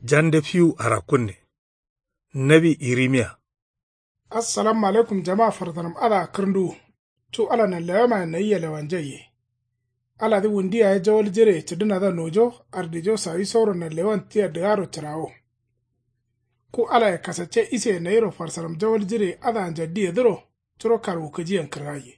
Jande fiu arakunne. Nabi Irimiya. Assalamu alaikum jama'a fardanam ala kirndu. Tu ala na lewama na iya lewanjaye. Ala di wundiya ya jawal jire tidina da nojo ardijo sayi sauro na lewan tiya digaro tirawo. Ku ala ya kasace ise na yiro farsaram jawal jire ada anjaddi ya diro turo karu kajiyan kiraye.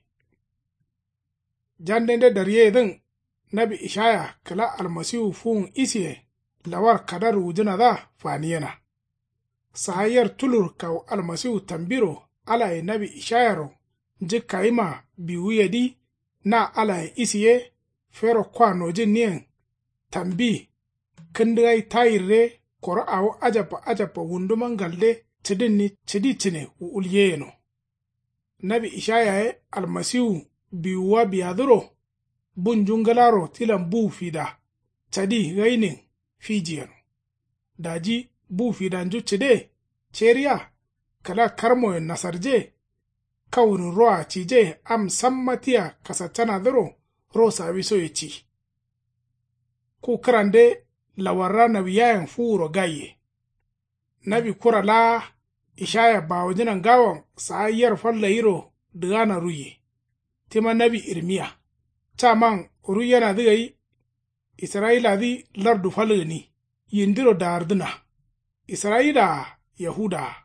Jandende dariye din Nabi Ishaya kala almasihu fun ise lawar kadar wujina da faniyana. Sahayar tulur kaw almasihu tambiro ala ya Nabi Ishayaro jikaima biwuyedi na ala ya isiye fero kwano jinniyan tambi kindigai tayirre koro awo ajapa wunduman galde tidinni tiditine ulyeno. Nabi Ishaya almasihu biwuwa biyaduro bunjungalaro tilan bu fida tadi gainin fijiyano. Daji bu fidanju cide ceriya kala karmo nasarje kawun roa cije am sammatiya kasatana duro ro sabiso yeci. Ku karande lawarra nabiyayan furo gaye. Nabi kura la Ishaya bawajinan gawan sa'ayyar falla yiro digana ruye. Tima Nabi Irmiya. Taman ruyana digai Isra'ila di lardu falini yindiro dardina. Isra'ila Yahuda.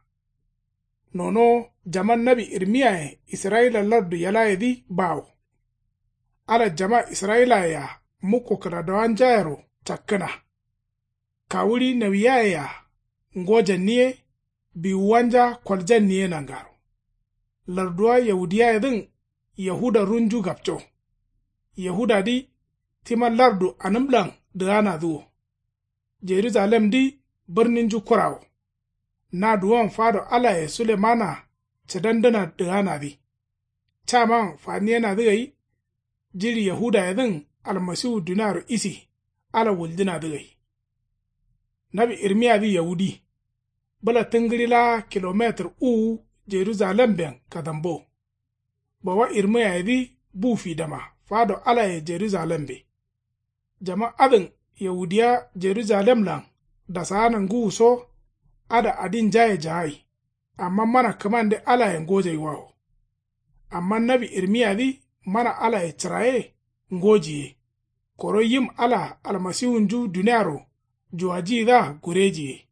Nono jaman Nabi Irmiya Isra'ila lardu yalaye di bawo. Ala jama Isra'ila ya muko karadawan jayaro takkana. Kawuri nabiyaye ya ngojan niye biwanja kwaljan niye nangaro. Larduwa Yahudiya din Yahuda runju gapcho. Yahuda di timan lardu anamlan digana zuwo. Jerusalem di birnin jukurawo. Na duwan fado ala ya Sulemana cadandana digana di. Caman faniyana digai jiri Yahuda ya din almasihu dinaru isi ala wuldina digai. Nabi Irmiya di Yahudi. Bala tingirila kilometer Jerusalem ben kadambo. Bawa Irmiya di bufi dama fado ala ya Jerusalem be. Jama adin Yahudiya Jerusalem lan da sanan guso ada adin jaye amma mana kamande ala ya ngoje waho. Amma Nabi Irmiya di mana ala ya tiraye ngojiye. Koro yim ala almasihun ju duniyaro juwaji da gurejiye.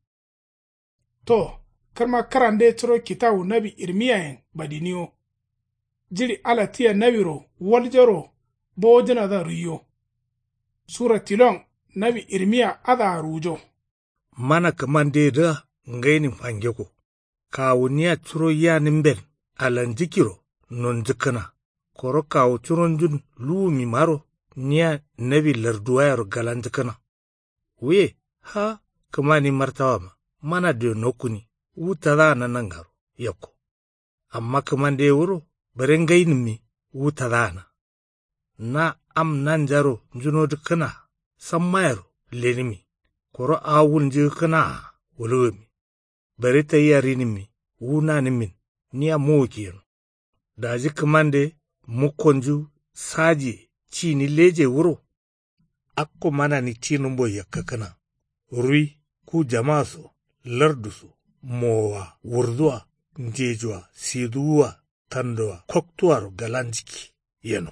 To, karma karande tiro kitawu Nabi Irmiya badiniyo. Jiri ala tiya nabiro waljaro bojina da riyo. Sura tilon Nabi Irmiya ada rujo. Mana kamande da ngainin fangeko. Kawuniya turo ya nimbel alan jikiro non jikana. Koro kawu turon jun lumi maro niya Nabi larduwayar galan jikana. We, ha, kamani martawama, mana de nokuni, wutada na nangaro, yako. Amma kamande wuro, berengayin mi, wutada na am nanjaro juno dukana, sammayaro, lenimi, koro awun jikana, wulumi. Berita yarinimi, wuna nimin, niya mokiyano. Daji kamande, mukonju, saji, chini leje wuro. Akko mana ni tinumbo yakkakana. Rui ku jamaso, lardusu, mowa, wurduwa, njejuwa, siduwa, tandowa, koktuwaro galanjiki, yano.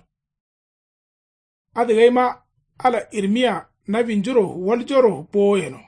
Adigaima ala Irmiya nabin jiro waljoro boyeno.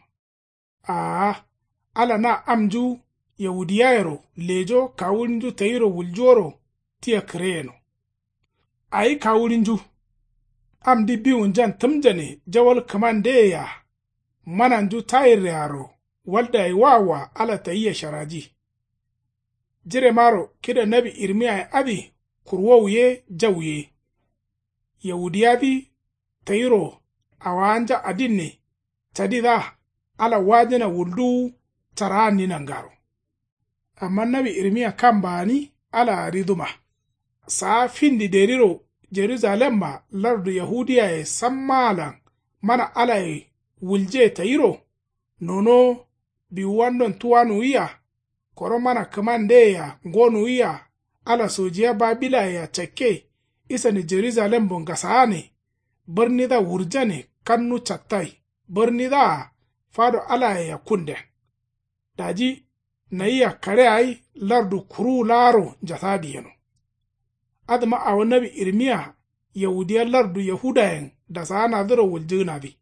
Ala na amju Yahudiyayaro lejo kawurinju tayiro wuljoro tiya kireyeno. Ayi kawurinju. Amdi biwun jan tumjane jawal kamande ya mananju tayir yaro walda ya wawa ala tayiya sharaji. Jire maro kida Nabi Irmiya abi kurwauye jawye. Yahudiyabi tayiro awanja adinne tadida ala wajina wuldu tarani nangaro. Amma Nabi Irmiya kambani ala riduma. Saa findi deriro Jerusalem ma lardu Yahudiya ya sammalan mana ala ya wulje tayiro nono biwandon tuwanu iya koro mana kamande ya ngonu iya ala sojiya Babila ya cake isa ni Jerusalem bongasaane birni da wurjane kannu chattai birni da fado ala ya kunde daji na iya kare ai lardu kuru laro jasadi yano adama a nabi irmiya yahudiyar lardu yahudayen da sana zura wuljina bi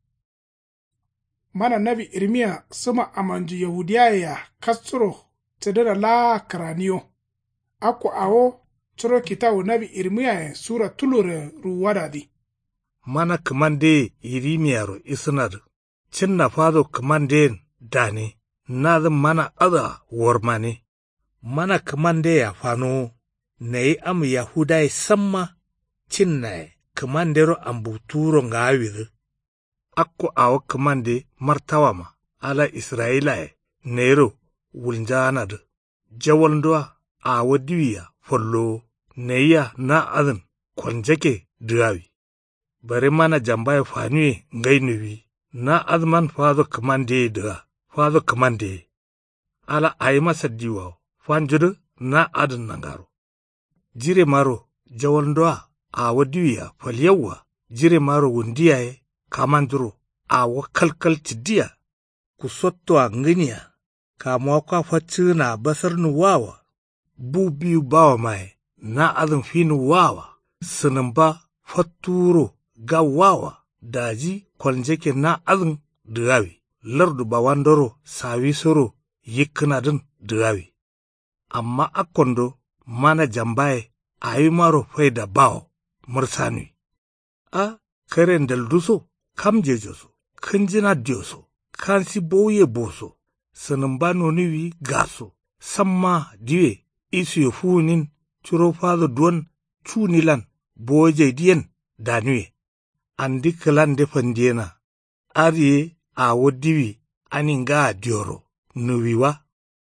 mana nabi irmiya suma amanju yahudiya ya kasturo tadara la karaniyo ako awo turo kitabu nabi irmiya sura tulure ruwada di mana kamande irimiyaro isnar cinna fado kamande dane na mana ada warmane mana kamande ya fano ne am yahudai samma cinna kamandero ambuturo ngawir akko awo kamande martawama ala israila nero wuljanad jawalndwa awo diwiya follo neya na adin kwanjake duawi bare mana jambaye fanuye ngainuwi na azman fado kamande da fado kamande ala ayi masa diwa fanjudu na adin nangaro jire maro jawalndwa awo diwiya falyawa jire maro wundiyaye kamanduro awo kalkal tidiya kusotto nginiya kamwa kwa fatsina basar nuwawa bubiyu bawa mai na azin finu wawa sinamba faturo ga wawa daji kwaljeke na azin dugawi lardu bawandoro sawi soro yiknadin dugawi amma akondo mana jambaye ayi maro faida bawo mursanui a karen dalduso kamjejoso kanjina dioso kansi boye boso sinamba noniwi gaso samma diwe isu yofunin churo fado duwan chunilan boje diyen danue andi kalan defandena ariye a wodiwi aninga dioro nuwiwa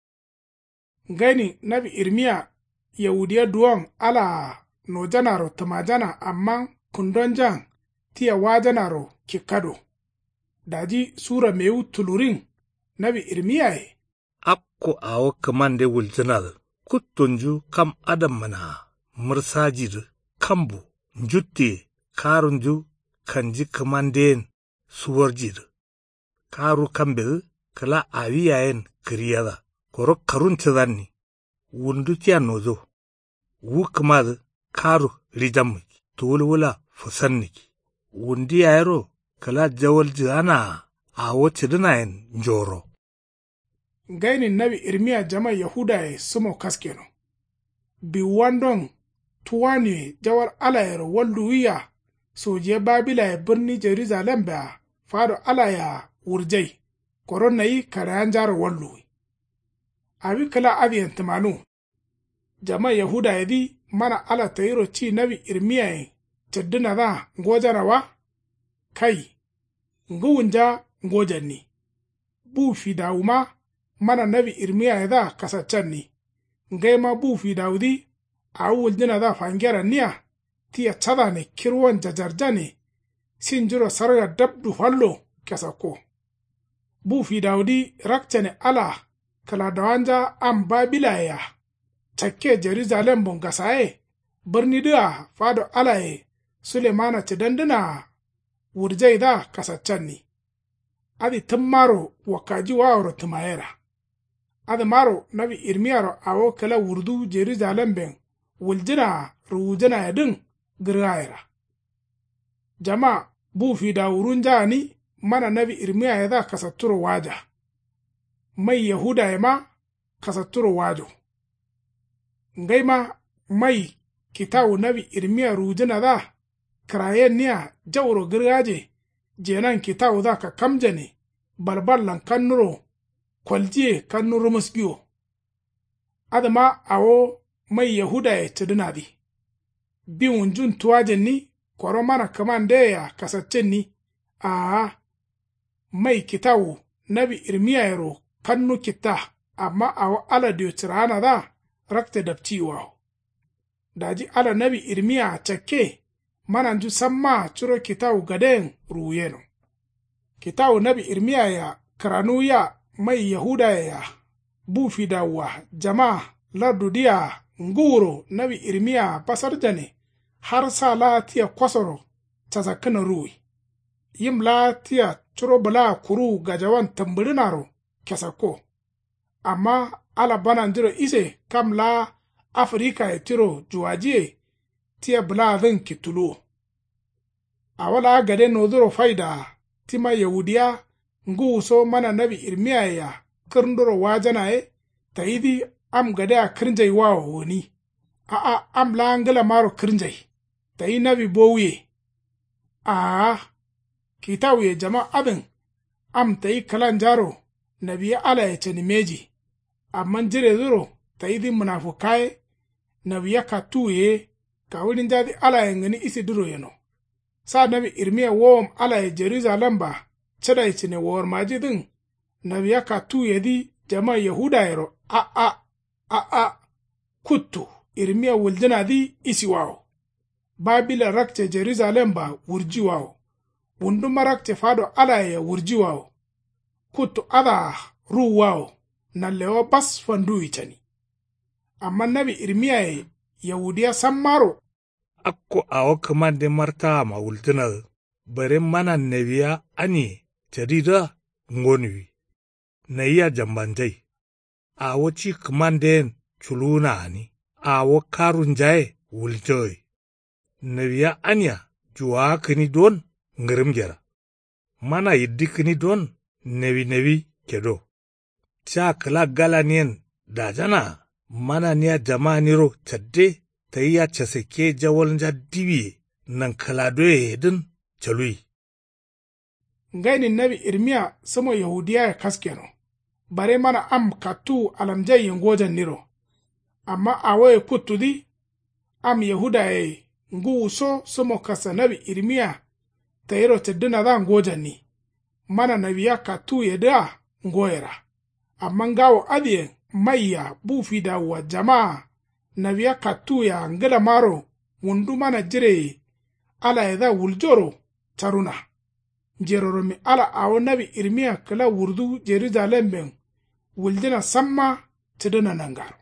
ngani nabi irmiya yahudiya duwan ala no janaro tamajana amma kundonjan tiya wajanaro kikado daji sura meu tulurin nabi irmiya akko awo kamande wuljanal kuttunju kam adam mana mursajir kambu njutte karunju kanji kamanden suwarjir karu kambe kala awiyayen kriyada koro karun tizanni wundu tiya nozo wu kamad karu rijamki tolwula fusanniki wundi yayro kala jawal jana awo tidinayen njoro gainin nabi irmiya jama yahuda sumo kaskeno bi wandon tuwani jawar alayar walduwiya soje babila birni jerusalem ba fado alaya wurjai koron nayi karayan jar walluwi abi kala abiyan tamanu jama yahuda yadi mana ala tayiro ci nabi irmiya taddina da ngojarawa kai nguwunja ngojanni bu fi dawuma mana nabi irmiya da kasaccen ni ngai ma bu fi dawudi a wuljina da fangera niya tiya cada ne kirwan jajarja ne sin jiro sarga dabdu hallo kasako bu fi dawudi rakcane ala kala dawanja an babilaya takke jerusalem bon gasaye birni da fado alaye sulemana ci danduna wurjai da kasaccen ni adi tummaro wakaji wawro tumayera adi maro nabi irmiyaro awo kala wurdu jerusalem ben wuljina rujina yadin girayera jama bu fi da wurun jani mana nabi irmiya ya da kasatturo waja mai yahuda ya ma kasatturo wajo ngai ma mai kitawu nabi irmiya rujina da kirayen niya jawro girgaje jenan kitawu da ka kamje ne balballan kannuro kwaljiye kannuro musgiyo adama awo mai yahuda ya tidina di biwun jun tuwajen ni kwaro mana kaman da ya kasaccen ni a mai kitawu nabi irmiya yaro kannu kita amma awo ala diyo tirana da rakta dabtiwa daji ala nabi irmiya cakke mana ju samma ciro kitawu gaden ruyeno kitawu nabi irmiya ya karanu ya mai yahuda ya bufi dawa jama lardudiya nguro nabi irmiya basar jane har sa latiya kwasoro ta zakana ruwi yim latiya curo bula kuru gajawan tambirinaro kesako. Amma ala banan jiro ise kam la Afrika ya tiro juwajiye tiya bula zin kitulu. Awala gade nodoro faida tima Yahudiya ngu so mana nabi Irmiya ya kirndoro wajana ta idi am gade a kirnjai wawo woni. Am la angala maro kirnjai ta yi nabi bowuye. Kitawiye jama abin am ta yi kalan jaro nabiya ala ya cani meji. Amman jire zuro ta idi munafukai nabiya ka tuye ka wurin jadi ala ya ngani isi duro yano. Sa nabi Irmiya wowam ala ya Jerusalem ba cada ya cine wawar majidin nabiya ka tuye di jama Yahuda yaro kuttu Irmiya wuldina di isi wawo. Babila rakce Jerusalem ba wurji wawo. Wunduma rakce fado ala ya wurji wawo. Kuttu ada ru wawo. Nallewa bas fandu icani. Amma nabi Irmiya Yahudiya sammaro. Akko awo kamande marta ma wuldina bare mana nebiya ani jarida ngonwi. Na iya jambanjai. Awo ci kamande chuluna ani. Awo karunjaye wuljoi. Nebiya anya juwa kini don ngirimjera. Mana yiddi kini don nebi kedo. Cha kala galanien dajana mana niya jama niro chadde ta iya chaseke jawalnja diwi nan kaladoye hedin chalui. Ngaini nabi Irmiya samo Yahudiya ya kaskeno. Bare mana am katu alamjai yengojan niro. Amma awaye kutudi am Yahuda ngu so samo kasa nabi Irmiya ta yiro teddina da ngojan ni. Mana nabiya katu yeda ngoyera. Amma ngawo adiye maiya bufi da wa jama'a nabiya katu ya ngada maro wundu mana jire ala yada wuljoro taruna. Jeroromi ala awo nabi Irmiya kala wurdu Jerusalem ben wuldina samma tidina nangaro.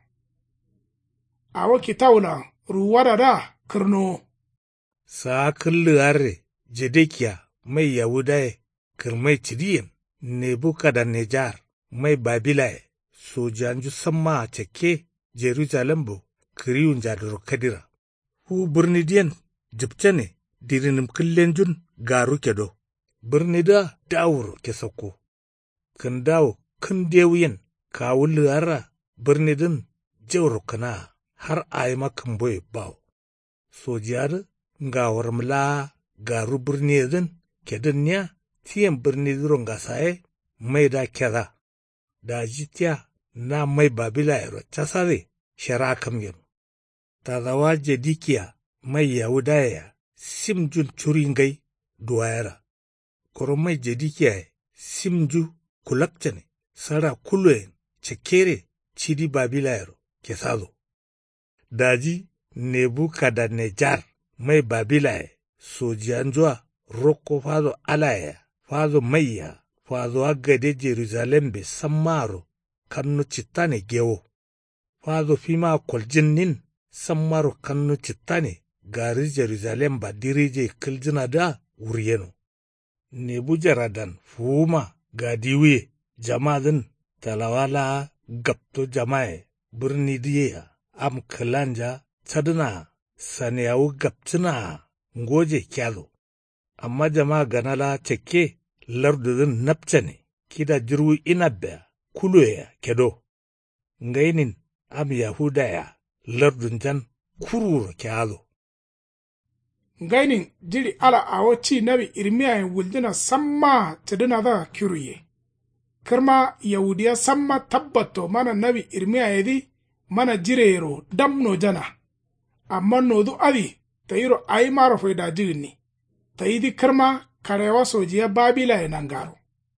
Awo kitawla ruwada da kirno. Sa kullu arre Jedekiya mai Yahudaye kirmai cidiyin Nebukadnejar mai Babilaye sojanju samma ceke Jerusalem bo kiriyun jadoro kadira. Hu birnidiyan jibcane dirinim killenjun garu kedo. Birnida dawur kesako. Kan dawo kan dewiyan kawul ara birnidin jawro kana har ayma kan boye bawo. Sojiyar ngawar mla garu birnidin kedin nya tiyan birnidiron gasaye mai da keda. Da jitiya na mai Babilayero casare shara kamyen. Tazawa Jedikiya mai Yahudaya simjun curingai duwayara. Koro mai Jedikiya simju kulakcane sara kulwen cekere cidi Babilayero kesazo. Daji Nebukadnejar mai Babilaye sojanjua roko fazo alaya fazo maiya fazo agade Jerusalem be sammaro kannu cittane gewo. Fazo fima koljinnin sammaro kannu cittane gari Jerusalem ba dirije kiljina da wuriyeno. Nebujaradan fuma gadiwe jama'adin talawala gapto jamae birni diya am kalanja tadina saniyawu gaptina ngoje kyalo. Amma jama'a ganala ceke lardudin napcane kida jirwu inabbe kuloya kedo. Ngainin am Yahudaya lardun jan kururo kyalo. Ngainin jiri ala awaci nabi Irmiya wuldina samma tadina da kiruye. Kirma Yahudiya samma tabbato mana nabi Irmiya yadi mana jirero damno jana. Amma nodu adi tayiro ay maro faida jirini. Tayidi kirma karewa sojiya Babila nangaro.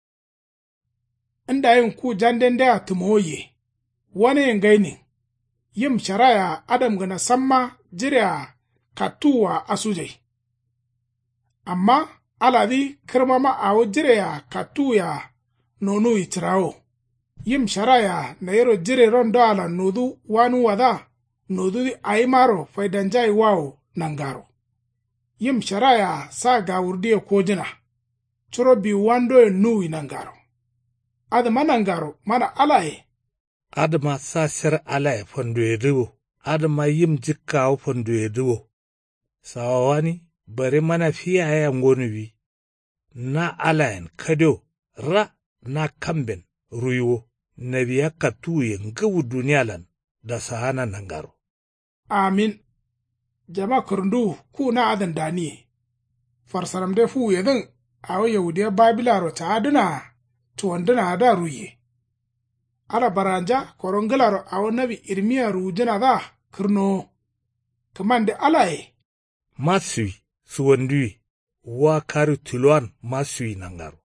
Inda yin ku janden da tumoye. Wani ngainin yim sharaya adam gana samma jira katuwa asujai. Amma aladi kirma ma awo jira katuya nonu itirao. Yim sharaya na yero jire rondo ala nodu wanu wada nodu di aimaro faidanjai wao nangaro. Yim sharaya sa gawurdiya kojina. Churo bi wando e nui nangaro. Adama nangaro mana alaye. Adama sasir alaye fondo ediwo. Adama yim jikawo fondo ediwo. Sawani bari mana fiya ya ngonu na alayen kado ra na kamben ruiwo na biya katuye ngawu duniyalan da sahana nangaro. Amin. Jama kurundu ku na adan dani. Farsaram de fu yedin awo yahudiya babilaro ta aduna tuwanduna da ruye. Ala baranja korongilaro awo nabi irmiya rujina da kirno. Kamande alaye. Masui suwandui wa kari tuluan masui nangaro.